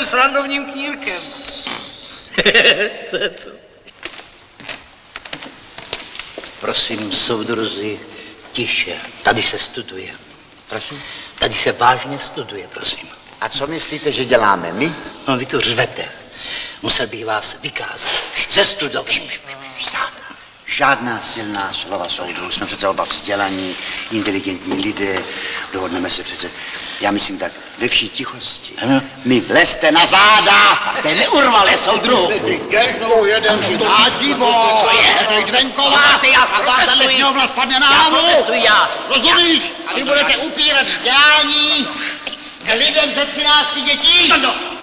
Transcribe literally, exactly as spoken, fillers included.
srandovním knírkem. To je co? Prosím, soudruzi, tiše. Tady se studuje. Prosím? Tady se vážně studuje, prosím. A co myslíte, že děláme my? No, vy tu řvete. Musel bych vás vykázat. Ze studovní. Žádná silná slova, soudru. Jsme přece oba vzdělaní, inteligentní lidé. Dohodneme se přece. Já myslím tak, ve vší tichosti. Ano. Mi vlezte na záda! Te neurvale, soudru. Jednou jeden divo! Jednej dvenková! Ty já a vás tahle kňovna spadne na hlavu! protestuji, já. Rozumíš? Vy budete upírat vzdělání k lidem ze třinácti dětí!